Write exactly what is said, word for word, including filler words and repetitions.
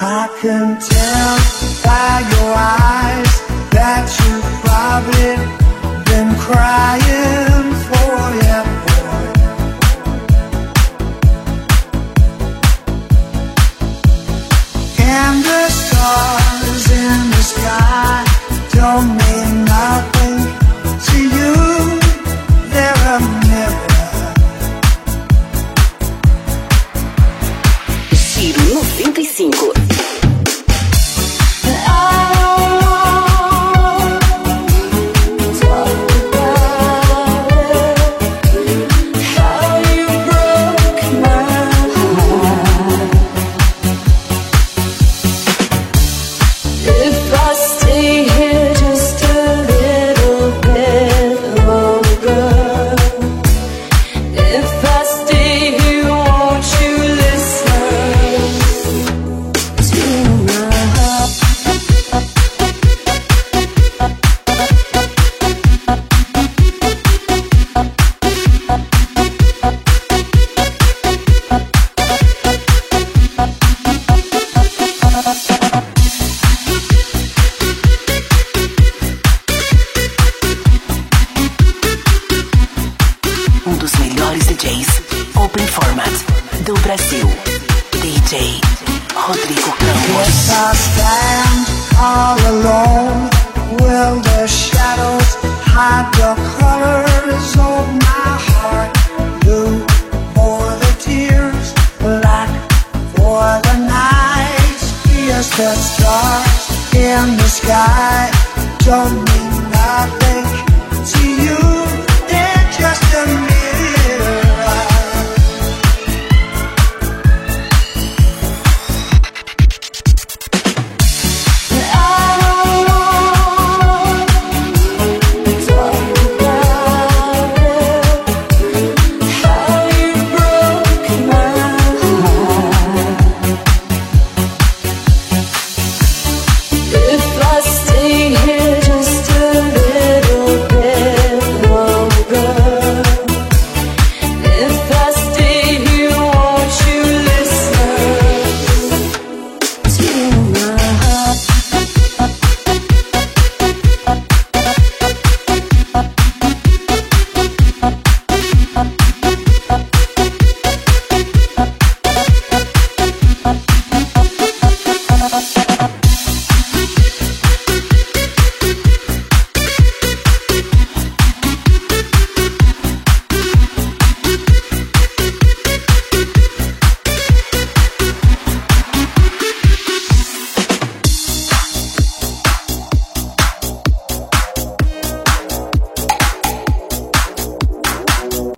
I can tell by your eyes that you've probably been crying forever. And the stars in the sky don't mean nothing to you. They're a mirror. Giro noventa e cinco. In the sky don't mean nothing to you.